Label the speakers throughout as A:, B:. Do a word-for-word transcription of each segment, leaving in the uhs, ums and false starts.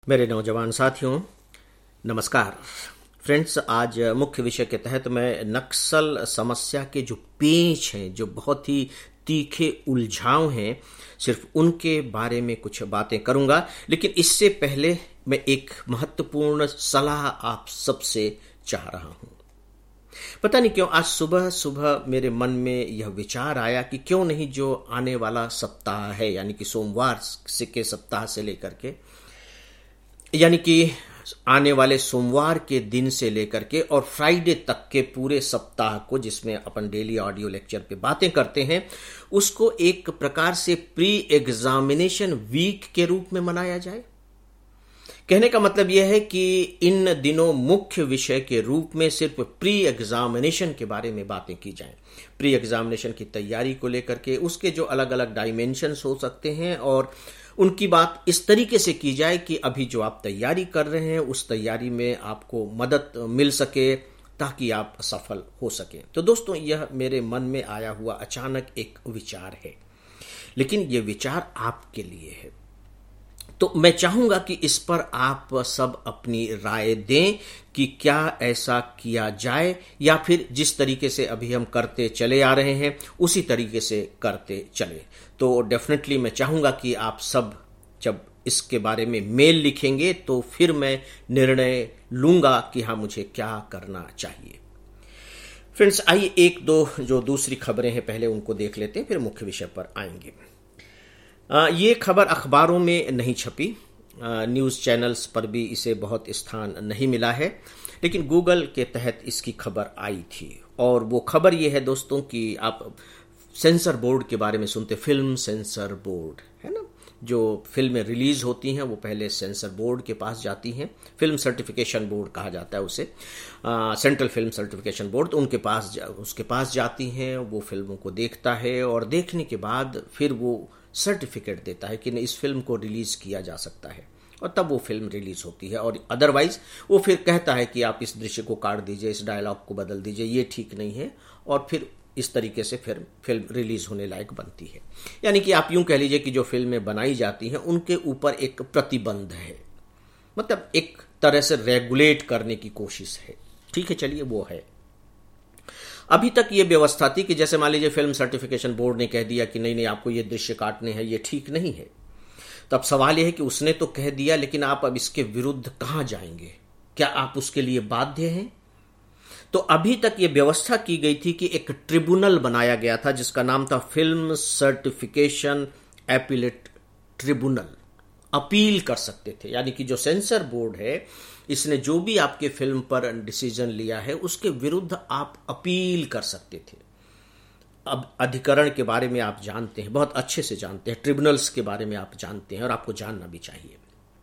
A: मेरे नौजवान साथियों, नमस्कार फ्रेंड्स। आज मुख्य विषय के तहत मैं नक्सल समस्या के जो पेच हैं, जो बहुत ही तीखे उलझाव हैं, सिर्फ उनके बारे में कुछ बातें करूंगा। लेकिन इससे पहले मैं एक महत्वपूर्ण सलाह आप सबसे चाह रहा हूं। पता नहीं क्यों आज सुबह सुबह मेरे मन में यह विचार आया कि क्यों नहीं जो आने वाला सप्ताह है, यानी कि सोमवार से के सप्ताह से लेकर के यानी कि आने वाले सोमवार के दिन से लेकर के और फ्राइडे तक के पूरे सप्ताह को, जिसमें अपन डेली ऑडियो लेक्चर पे बातें करते हैं, उसको एक प्रकार से प्री एग्जामिनेशन वीक के रूप में मनाया जाए। कहने का मतलब यह है कि इन दिनों मुख्य विषय के रूप में सिर्फ प्री एग्जामिनेशन के बारे में बातें की जाएं। प्री एग्जामिनेशन की तैयारी को लेकर के उसके जो अलग अलग डायमेंशंस हो सकते हैं और उनकी बात इस तरीके से की जाए कि अभी जो आप तैयारी कर रहे हैं उस तैयारी में आपको मदद मिल सके ताकि आप सफल हो सके। तो दोस्तों, यह मेरे मन में आया हुआ अचानक एक विचार है, लेकिन यह विचार आपके लिए है। तो मैं चाहूंगा कि इस पर आप सब अपनी राय दें कि क्या ऐसा किया जाए या फिर जिस तरीके से अभी हम करते चले आ रहे हैं उसी तरीके से करते चले। तो डेफिनेटली मैं चाहूंगा कि आप सब जब इसके बारे में मेल लिखेंगे तो फिर मैं निर्णय लूंगा कि हाँ, मुझे क्या करना चाहिए। फ्रेंड्स, आइए एक दो जो दूसरी खबरें हैं पहले उनको देख लेते हैं, फिर मुख्य विषय पर आएंगे। ये खबर अखबारों में नहीं छपी, न्यूज़ चैनल्स पर भी इसे बहुत स्थान नहीं मिला है, लेकिन गूगल के तहत इसकी खबर आई थी। और वो खबर ये है दोस्तों कि आप सेंसर बोर्ड के बारे में सुनते, फिल्म सेंसर बोर्ड है ना, जो फिल्में रिलीज होती हैं वो पहले सेंसर बोर्ड के पास जाती हैं। फिल्म सर्टिफिकेशन बोर्ड कहा जाता है उसे, सेंट्रल फिल्म सर्टिफिकेशन बोर्ड। तो उनके पास जा, उसके पास जाती हैं, वो फिल्मों को देखता है और देखने के बाद फिर वो सर्टिफिकेट देता है कि इस फिल्म को रिलीज किया जा सकता है, और तब वो फिल्म रिलीज होती है। और अदरवाइज वो फिर कहता है कि आप इस दृश्य को काट दीजिए, इस डायलॉग को बदल दीजिए, ये ठीक नहीं है, और फिर इस तरीके से फिर फिल्म रिलीज होने लायक बनती है। यानी कि आप यूं कह लीजिए कि जो फिल्में बनाई जाती हैं उनके ऊपर एक प्रतिबंध है, मतलब एक तरह से रेगुलेट करने की कोशिश है। ठीक है, चलिए वो है। अभी तक ये व्यवस्था थी कि जैसे मान लीजिए फिल्म सर्टिफिकेशन बोर्ड ने कह दिया कि नहीं नहीं आपको ये दृश्य काटने हैं, ये ठीक नहीं है। तो अब सवाल यह है कि उसने तो कह दिया, लेकिन आप अब इसके विरुद्ध कहां जाएंगे? क्या आप उसके लिए बाध्य हैं? तो अभी तक ये व्यवस्था की गई थी कि एक ट्रिब्यूनल बनाया गया था जिसका नाम था film certification appellate tribunal. Appeal कर सकते थे, यानी कि जो सेंसर बोर्ड है इसने जो भी आपके फिल्म पर डिसीजन लिया है उसके विरुद्ध आप अपील कर सकते थे। अब अधिकरण के बारे में आप जानते हैं, बहुत अच्छे से जानते हैं, ट्रिब्यूनल्स के बारे में आप जानते हैं और आपको जानना भी चाहिए।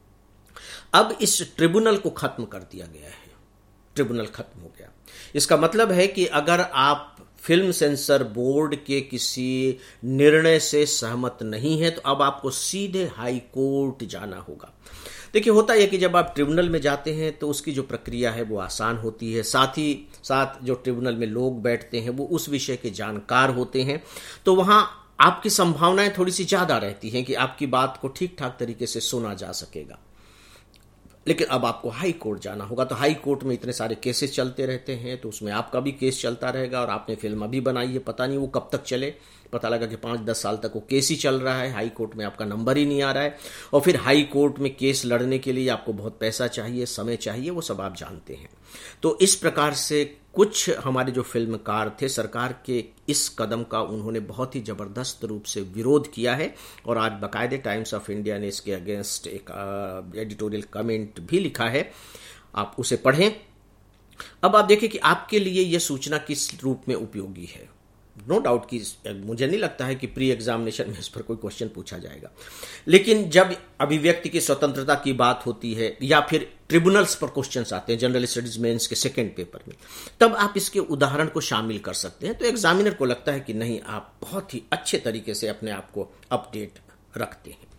A: अब इस ट्रिब्यूनल को खत्म कर दिया गया है, ट्रिब्यूनल खत्म हो गया। इसका मतलब है कि अगर आप फिल्म सेंसर बोर्ड के किसी निर्णय से सहमत नहीं है तो अब आपको सीधे हाई कोर्ट जाना होगा। देखिए, होता है कि जब आप ट्रिब्यूनल में जाते हैं तो उसकी जो प्रक्रिया है वो आसान होती है, साथ ही साथ जो ट्रिब्यूनल में लोग बैठते हैं वो उस विषय के जानकार होते हैं, तो वहां आपकी संभावनाएं थोड़ी सी ज्यादा रहती हैं कि आपकी बात को ठीक ठाक तरीके से सुना जा सकेगा। लेकिन अब आपको हाई कोर्ट जाना होगा, तो हाई कोर्ट में इतने सारे केसेस चलते रहते हैं, तो उसमें आपका भी केस चलता रहेगा। और आपने फिल्म अभी बनाई है, पता नहीं वो कब तक चले, पता लगा कि पाँच दस साल तक वो केस ही चल रहा है, हाई कोर्ट में आपका नंबर ही नहीं आ रहा है। और फिर हाई कोर्ट में केस लड़ने के लिए आपको बहुत पैसा चाहिए, समय चाहिए, वो सब आप जानते हैं। तो इस प्रकार से कुछ हमारे जो फिल्मकार थे, सरकार के इस कदम का उन्होंने बहुत ही जबरदस्त रूप से विरोध किया है और आज बाकायदे टाइम्स ऑफ इंडिया ने इसके अगेंस्ट एक एडिटोरियल कमेंट भी लिखा है, आप उसे पढ़ें। अब आप देखें कि आपके लिए यह सूचना किस रूप में उपयोगी है। नो डाउट कि मुझे नहीं लगता है कि प्री एग्जामिनेशन में इस पर कोई क्वेश्चन पूछा जाएगा, लेकिन जब अभिव्यक्ति की स्वतंत्रता की बात होती है या फिर ट्रिब्यूनल्स पर क्वेश्चंस आते हैं जनरल स्टडीज मेंस के सेकंड पेपर में, तब आप इसके उदाहरण को शामिल कर सकते हैं। तो एग्जामिनर को लगता है कि नहीं, आप बहुत ही अच्छे तरीके से अपने आप को अपडेट रखते हैं।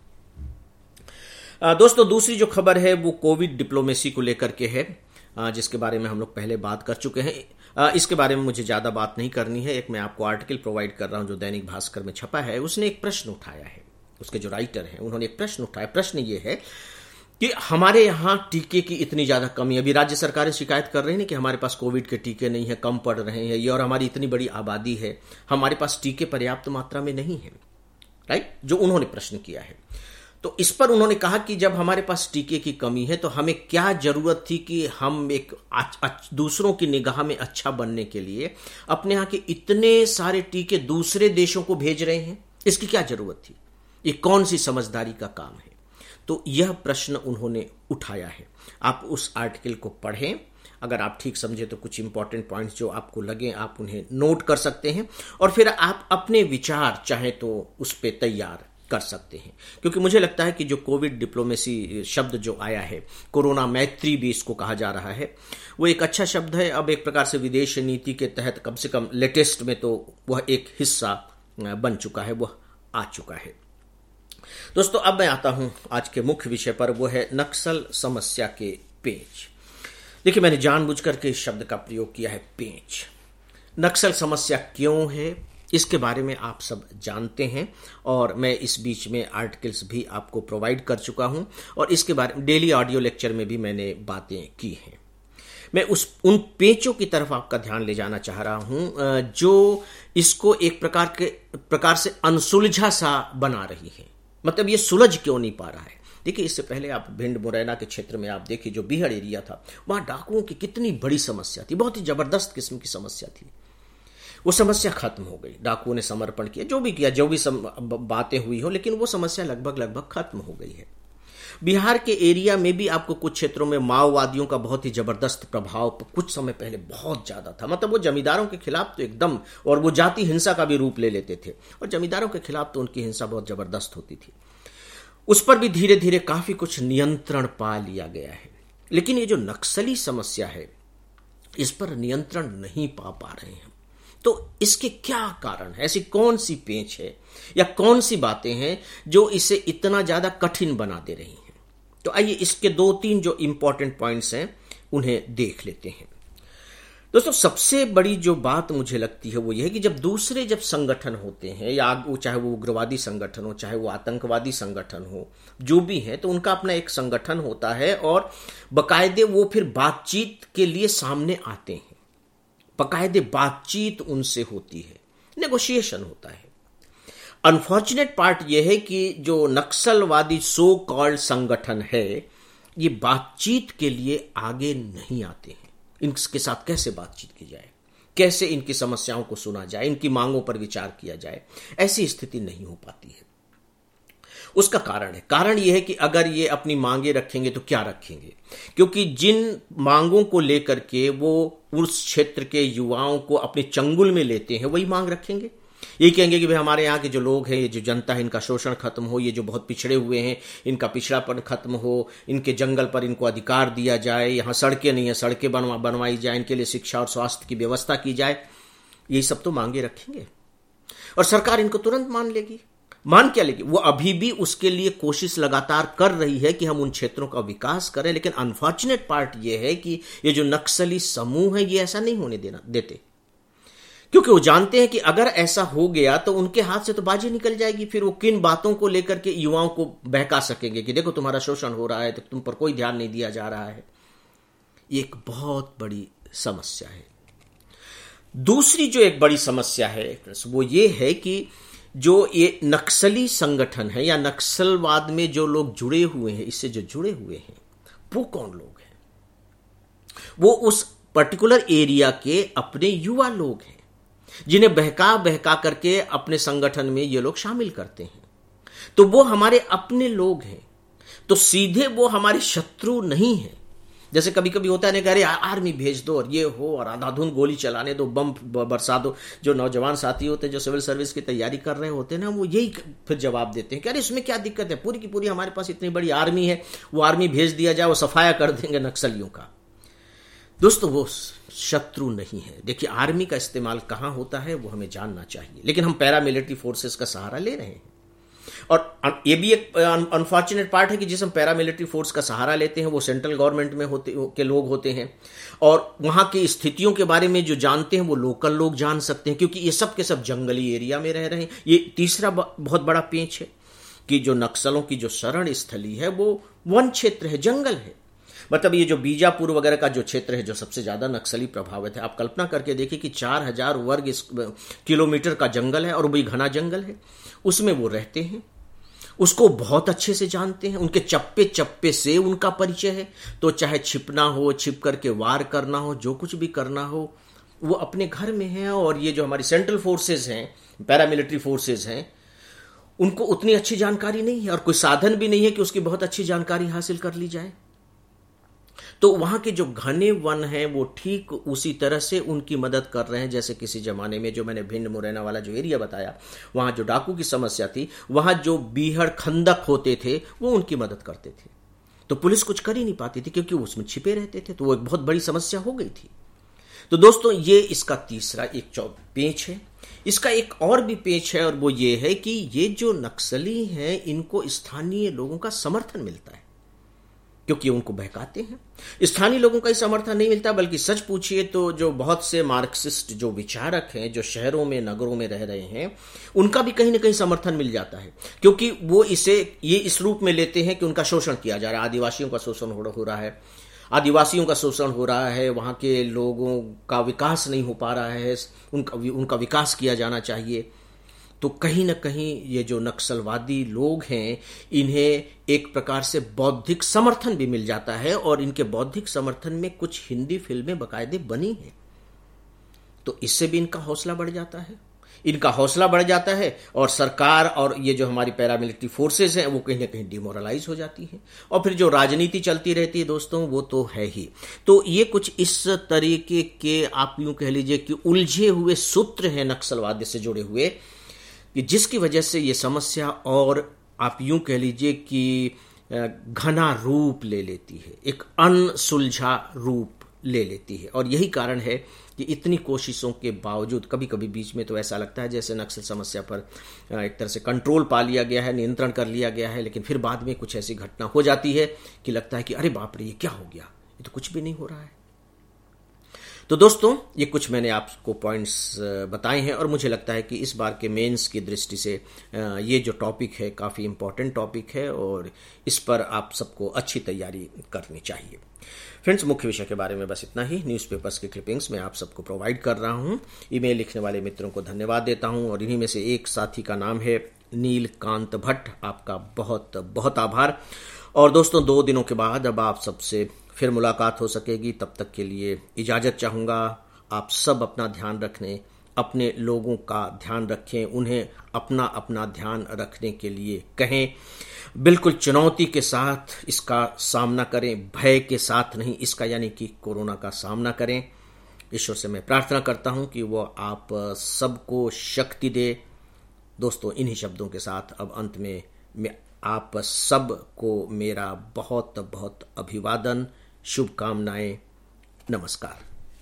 A: दोस्तों, दूसरी जो खबर है वो कोविड डिप्लोमेसी को लेकर के है, जिसके बारे में हम लोग पहले बात कर चुके हैं। इसके बारे में मुझे ज़्यादा बात नहीं करनी है। एक मैं आपको आर्टिकल प्रोवाइड कर रहा हूं जो दैनिक भास्कर में छपा है। उसने एक प्रश्न उठाया है, उसके जो राइटर हैं उन्होंने एक प्रश्न उठाया। प्रश्न ये है कि हमारे यहाँ टीके की इतनी ज्यादा कमी है। अभी राज्य सरकारें शिकायत कर रही हैं कि हमारे पास कोविड के टीके नहीं है, कम पड़ रहे हैं ये, और हमारी इतनी बड़ी आबादी है, हमारे पास टीके पर्याप्त मात्रा में नहीं है, राइट, जो उन्होंने प्रश्न किया है। तो इस पर उन्होंने कहा कि जब हमारे पास टीके की कमी है तो हमें क्या जरूरत थी कि हम एक दूसरों की निगाह में अच्छा बनने के लिए अपने यहाँ के इतने सारे टीके दूसरे देशों को भेज रहे हैं, इसकी क्या जरूरत थी, ये कौन सी समझदारी का काम है। तो यह प्रश्न उन्होंने उठाया है। आप उस आर्टिकल को पढ़ें, अगर आप ठीक समझे तो कुछ इंपॉर्टेंट पॉइंट्स जो आपको लगे आप उन्हें नोट कर सकते हैं, और फिर आप अपने विचार चाहे तो उस पर तैयार कर सकते हैं। क्योंकि मुझे लगता है कि जो कोविड डिप्लोमेसी शब्द जो आया है, कोरोना मैत्री भी इसको कहा जा रहा है, वो एक अच्छा शब्द है। अब एक प्रकार से विदेश नीति के तहत कम से कम लेटेस्ट में तो वह एक हिस्सा बन चुका है, वह आ चुका है। दोस्तों, अब मैं आता हूं आज के मुख्य विषय पर, वो है नक्सल समस्या के पेंच। देखिए, मैंने जानबूझकर के इस शब्द का प्रयोग किया है, पेंच। नक्सल समस्या क्यों है इसके बारे में आप सब जानते हैं, और मैं इस बीच में आर्टिकल्स भी आपको प्रोवाइड कर चुका हूं, और इसके बारे में डेली ऑडियो लेक्चर में भी मैंने बातें की हैं। मैं उस उन पेंचों की तरफ आपका ध्यान ले जाना चाह रहा हूं जो इसको एक प्रकार के प्रकार से अनसुलझा सा बना रही है। मतलब ये सुलझ क्यों नहीं पा रहा है। देखिए, इससे पहले आप भिंड मुरैना के क्षेत्र में आप देखिए, जो बीहड़ एरिया था, वहां डाकुओं की कितनी बड़ी समस्या थी, बहुत ही जबरदस्त किस्म की समस्या थी। वो समस्या खत्म हो गई, डाकुओं ने समर्पण किया, जो भी किया, जो भी बातें हुई हो, लेकिन वो समस्या लगभग लगभग खत्म हो गई है। बिहार के एरिया में भी आपको कुछ क्षेत्रों में माओवादियों का बहुत ही जबरदस्त प्रभाव कुछ समय पहले बहुत ज्यादा था। मतलब वो जमींदारों के खिलाफ तो एकदम, और वो जाति हिंसा का भी रूप ले लेते थे, और जमींदारों के खिलाफ तो उनकी हिंसा बहुत जबरदस्त होती थी। उस पर भी धीरे धीरे काफी कुछ नियंत्रण पा लिया गया है। लेकिन ये जो नक्सली समस्या है, इस पर नियंत्रण नहीं पा पा रहे हैं। तो इसके क्या कारण है, ऐसी कौन सी पेंच है या कौन सी बातें हैं जो इसे इतना ज्यादा कठिन बना दे रही हैं। तो आइए इसके दो तीन जो इंपॉर्टेंट पॉइंट्स हैं उन्हें देख लेते हैं। दोस्तों, सबसे बड़ी जो बात मुझे लगती है वो ये है कि जब दूसरे जब संगठन होते हैं, या वो चाहे वो उग्रवादी संगठन हो, चाहे वो आतंकवादी संगठन हो, जो भी है, तो उनका अपना एक संगठन होता है, और बकायदे वो फिर बातचीत के लिए सामने आते हैं, बकायदे बातचीत उनसे होती है, नेगोशिएशन होता है। अनफॉर्चुनेट पार्ट यह है कि जो नक्सलवादी सो कॉल्ड संगठन है, ये बातचीत के लिए आगे नहीं आते हैं। इनके साथ कैसे बातचीत की जाए, कैसे इनकी समस्याओं को सुना जाए, इनकी मांगों पर विचार किया जाए, ऐसी स्थिति नहीं हो पाती है। उसका कारण है कारण यह है कि अगर ये अपनी मांगे रखेंगे तो क्या रखेंगे, क्योंकि जिन मांगों को लेकर के वो उस क्षेत्र के युवाओं को अपने चंगुल में लेते हैं, वही मांग रखेंगे। ये कहेंगे कि भाई हमारे यहाँ के जो लोग हैं, ये जो जनता है, इनका शोषण खत्म हो, ये जो बहुत पिछड़े हुए हैं, इनका पिछड़ापन खत्म हो, इनके जंगल पर इनको अधिकार दिया जाए, यहाँ सड़कें नहीं है, सड़कें बनवा बनवाई जाए, इनके लिए शिक्षा और स्वास्थ्य की व्यवस्था की जाए। ये सब तो मांगे रखेंगे, और सरकार इनको तुरंत मान लेगी। मान क्या लेगी, वो अभी भी उसके लिए कोशिश लगातार कर रही है कि हम उन क्षेत्रों का विकास करें। लेकिन अनफॉर्चुनेट पार्ट ये है कि ये जो नक्सली समूह है, ये ऐसा नहीं होने देना देते, क्योंकि वो जानते हैं कि अगर ऐसा हो गया तो उनके हाथ से तो बाजी निकल जाएगी। फिर वो किन बातों को लेकर के युवाओं को बहका सकेंगे कि देखो तुम्हारा शोषण हो रहा है, तो तुम पर कोई ध्यान नहीं दिया जा रहा है। ये एक बहुत बड़ी समस्या है। दूसरी जो एक बड़ी समस्या है वो ये है कि जो ये नक्सली संगठन है या नक्सलवाद में जो लोग जुड़े हुए हैं, इससे जो जुड़े हुए हैं, वो कौन लोग हैं? वो उस पर्टिकुलर एरिया के अपने युवा लोग हैं, जिन्हें बहका बहका करके अपने संगठन में ये लोग शामिल करते हैं। तो वो हमारे अपने लोग हैं, तो सीधे वो हमारे शत्रु नहीं हैं। जैसे कभी कभी होता है ना कि अरे आर्मी भेज दो, और ये हो, और अंधाधुंध गोली चलाने दो, बम बरसा दो। जो नौजवान साथी होते हैं, जो सिविल सर्विस की तैयारी कर रहे होते हैं ना, वो यही फिर जवाब देते हैं कि अरे इसमें क्या दिक्कत है, पूरी की पूरी हमारे पास इतनी बड़ी आर्मी है, वो आर्मी भेज दिया जाए, वो सफाया कर देंगे नक्सलियों का। दोस्तों, वो शत्रु नहीं है। देखिए, आर्मी का इस्तेमाल कहां होता है वो हमें जानना चाहिए, लेकिन हम पैरामिलिट्री फोर्सेस का सहारा ले रहे हैं। और ये भी एक अनफॉर्चुनेट पार्ट है कि जिस हम पैरामिलिट्री फोर्स का सहारा लेते हैं, वो सेंट्रल गवर्नमेंट में होते के लोग होते हैं, और वहां की स्थितियों के बारे में जो जानते हैं वो लोकल लोग जान सकते हैं, क्योंकि ये सब के सब जंगली एरिया में रह रहे हैं। ये तीसरा बहुत बड़ा पेंच है कि जो नक्सलों की जो शरण स्थली है वो वन क्षेत्र है, जंगल है। मतलब ये जो बीजापुर वगैरह का जो क्षेत्र है जो सबसे ज्यादा नक्सली प्रभावित है, आप कल्पना करके देखिए कि चार हजार वर्ग किलोमीटर का जंगल है और वही घना जंगल है, उसमें वो रहते हैं, उसको बहुत अच्छे से जानते हैं, उनके चप्पे चप्पे से उनका परिचय है। तो चाहे छिपना हो, छिप करके वार करना हो, जो कुछ भी करना हो, वो अपने घर में है। और ये जो हमारी सेंट्रल फोर्सेज हैं, पैरामिलिट्री फोर्सेज हैं, उनको उतनी अच्छी जानकारी नहीं है और कोई साधन भी नहीं है कि उसकी बहुत अच्छी जानकारी हासिल कर ली जाए। तो वहां के जो घने वन हैं वो ठीक उसी तरह से उनकी मदद कर रहे हैं जैसे किसी जमाने में जो मैंने भिंड मुरैना वाला जो एरिया बताया, वहां जो डाकू की समस्या थी, वहां जो बीहड़ खंदक होते थे वो उनकी मदद करते थे। तो पुलिस कुछ कर ही नहीं पाती थी क्योंकि उसमें छिपे रहते थे, तो वो एक बहुत बड़ी समस्या हो गई थी। तो दोस्तों ये इसका तीसरा एक पेच है। इसका एक और भी पेच है और वो ये है कि ये जो नक्सली हैं इनको स्थानीय लोगों का समर्थन मिलता है क्योंकि उनको बहकाते हैं। स्थानीय लोगों का ही समर्थन नहीं मिलता, बल्कि सच पूछिए तो जो बहुत से मार्क्सिस्ट जो विचारक हैं जो शहरों में नगरों में रह रहे हैं, उनका भी कहीं ना कहीं समर्थन मिल जाता है क्योंकि वो इसे ये इस रूप में लेते हैं कि उनका शोषण किया जा रहा है, आदिवासियों का शोषण हो रहा है, आदिवासियों का शोषण हो रहा है, वहां के लोगों का विकास नहीं हो पा रहा है, उनका उनका विकास किया जाना चाहिए। तो कहीं ना कहीं ये जो नक्सलवादी लोग हैं इन्हें एक प्रकार से बौद्धिक समर्थन भी मिल जाता है और इनके बौद्धिक समर्थन में कुछ हिंदी फिल्में बाकायदे बनी हैं। तो इससे भी इनका हौसला बढ़ जाता है इनका हौसला बढ़ जाता है और सरकार और ये जो हमारी पैरामिलिट्री फोर्सेज हैं वो कहीं ना कहीं डिमोरलाइज हो जाती हैं और फिर जो राजनीति चलती रहती है दोस्तों वो तो है ही। तो ये कुछ इस तरीके के आप यूं कह लीजिए कि उलझे हुए सूत्र हैं नक्सलवाद से जुड़े हुए कि जिसकी वजह से ये समस्या और आप यूं कह लीजिए कि घना रूप ले लेती है, एक अनसुलझा रूप ले लेती है। और यही कारण है कि इतनी कोशिशों के बावजूद कभी कभी बीच में तो ऐसा लगता है जैसे नक्सल समस्या पर एक तरह से कंट्रोल पा लिया गया है, नियंत्रण कर लिया गया है, लेकिन फिर बाद में कुछ ऐसी घटना हो जाती है कि लगता है कि अरे बाप रे ये क्या हो गया, ये तो कुछ भी नहीं हो रहा है। तो दोस्तों ये कुछ मैंने आपको पॉइंट्स बताए हैं और मुझे लगता है कि इस बार के मेंस की दृष्टि से ये जो टॉपिक है काफ़ी इम्पोर्टेंट टॉपिक है और इस पर आप सबको अच्छी तैयारी करनी चाहिए। फ्रेंड्स, मुख्य विषय के बारे में बस इतना ही। न्यूज़पेपर्स की क्लिपिंग्स मैं आप सबको प्रोवाइड कर रहा हूँ। ईमेल लिखने वाले मित्रों को धन्यवाद देता हूँ और इन्हीं में से एक साथी का नाम है नीलकांत भट्ट। आपका बहुत बहुत आभार। और दोस्तों दो दिनों के बाद अब आप सबसे फिर मुलाकात हो सकेगी, तब तक के लिए इजाज़त चाहूँगा। आप सब अपना ध्यान रखने, अपने लोगों का ध्यान रखें, उन्हें अपना अपना ध्यान रखने के लिए कहें। बिल्कुल चुनौती के साथ इसका सामना करें, भय के साथ नहीं, इसका यानी कि कोरोना का सामना करें। ईश्वर से मैं प्रार्थना करता हूं कि वो आप सबको शक्ति दे। दोस्तों इन्हीं शब्दों के साथ अब अंत में मैं आप सब को मेरा बहुत बहुत अभिवादन, शुभकामनाएं, नमस्कार।